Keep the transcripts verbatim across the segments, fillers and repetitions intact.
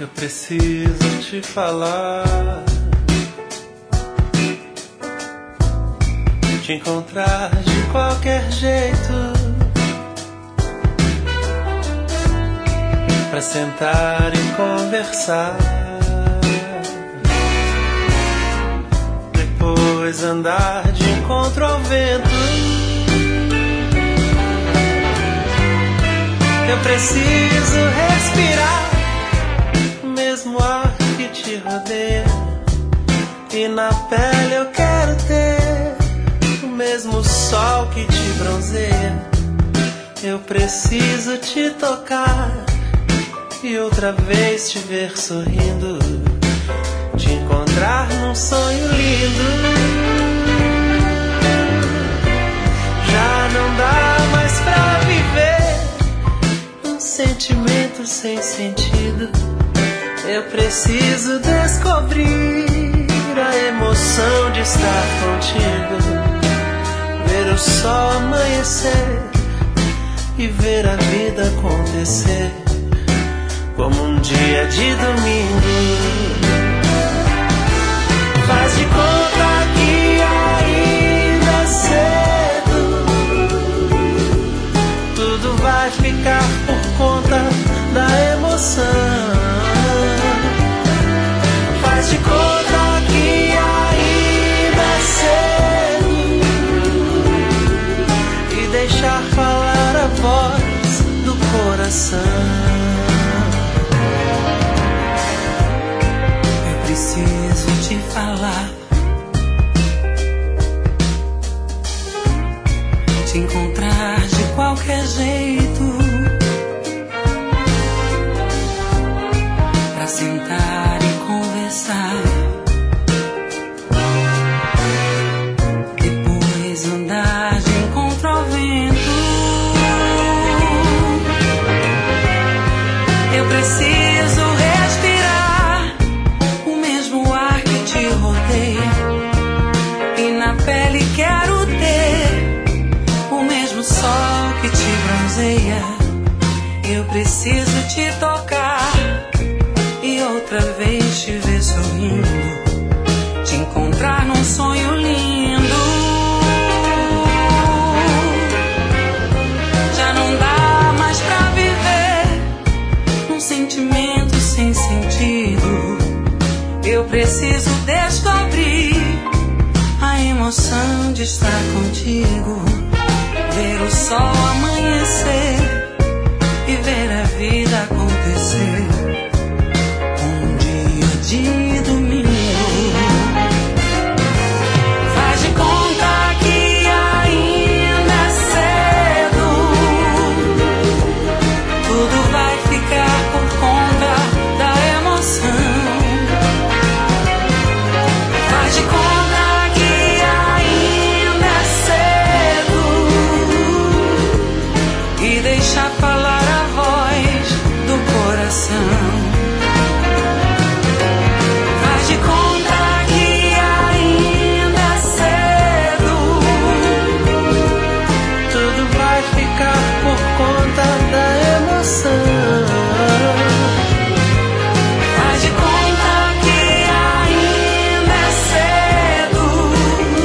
Eu preciso te falar, te encontrar de qualquer jeito, pra sentar e conversar, depois andar de encontro ao vento. Eu preciso respirar o mesmo ar que te rodeia, e na pele eu quero ter o mesmo sol que te bronzeia. Eu preciso te tocar e outra vez te ver sorrindo, te encontrar num sonho lindo. Já não dá mais pra viver um sentimento sem sentido. Eu preciso descobrir a emoção de estar contigo, ver o sol amanhecer e ver a vida acontecer como um dia de domingo. Faz de conta que ainda é cedo, tudo vai ficar por conta da emoção. Faz de conta que ainda é cedo e deixar falar a voz do coração. Preciso te falar, te encontrar de qualquer jeito, pra sentar e conversar, depois andar de encontro ao vento. Eu preciso respirar o mesmo ar que te rodeia, e na pele quero ter o mesmo sol que te bronzeia. Eu preciso te tocar e outra vez te ver sorrindo, te encontrar num sonho lindo. Já não dá mais pra viver um sentimento sem sentido. Eu preciso descobrir a emoção de estar contigo, ver o sol amanhecer e ver a vida acontecer um dia de domingo. Faz de conta que ainda é cedo, tudo vai ficar por conta da emoção. Faz de conta que ainda é cedo e deixa falar a voz do coração. Faz de conta que ainda é cedo, Tudo vai ficar por conta da emoção. faz de conta que ainda é cedo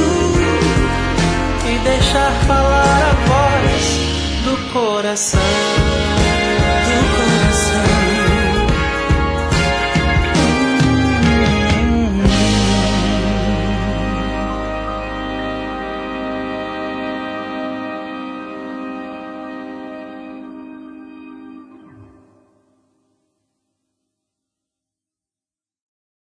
E deixar falar a voz do coração.